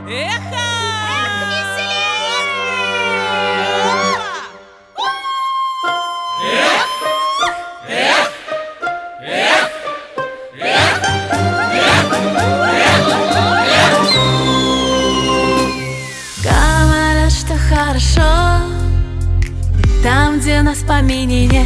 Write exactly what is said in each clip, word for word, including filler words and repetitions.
Эхо! Говорят, что хорошо там, где нас в помине нет.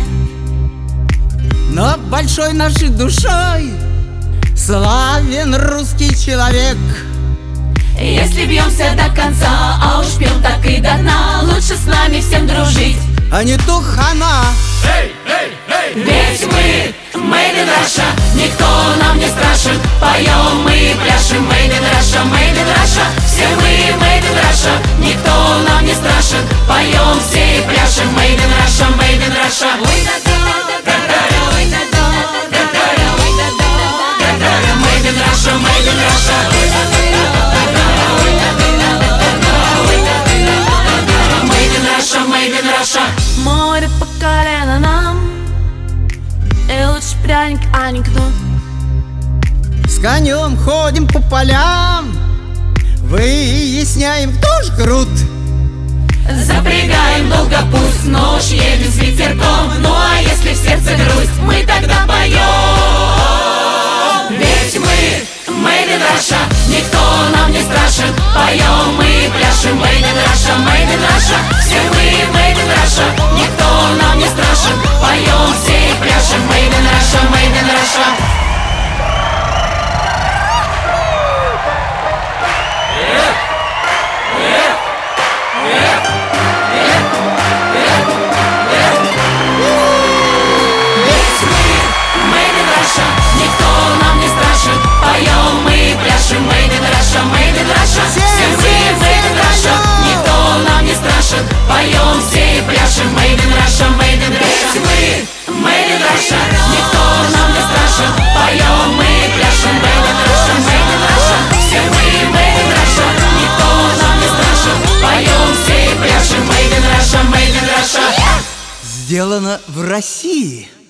Но большой нашей душой славен русский человек. Если бьемся до конца, а уж пьем так и до дна, лучше с нами всем дружить, а не то хана. Ведь мы Made in Russia, никто нам не страшен. Поем мы и пляшем Made in Russia, Made in Russia. Все мы Made in Russia, никто нам не страшен. Поем все и пляшем Made in Russia, Made in Russia. Ой, да да, ой, да да, ой, да да, Made in Russia, Made in Russia. Ой, да да, ой, да да, ой, да да, Made in Russia, Made in Russia. Море по колено нам, и лучше пряник, а не кнут. С конем ходим по полям, выясняем, кто ж крут. Запрягаем долго пусть, но уж едем с ветерком. Ну а если в сердце грусть, мы тогда поем. Ведь мы Made in Russia, никто нам не страшен. Поем мы и пляшем Made in Russia, Made in Russia. Все мы Made in Russia, никто нам не страшен. Поем все и пляшем Made in Russia, Made in Russia. Никто нам не страшен, поем мы и пляшем Made in Russia, Made in Russia. Все мы Made in Russia, никто нам не страшен. Поем все и пляшем Made in Russia, Made in Russia. Мы Made in Russia, никто нам не страшен. Поем мы и пляшем Made in Russia, Made in Russia. Все мы Made in Russia, никто нам не страшен. Поем все и пляшем Made in Russia, Made in Russia. Сделано в России.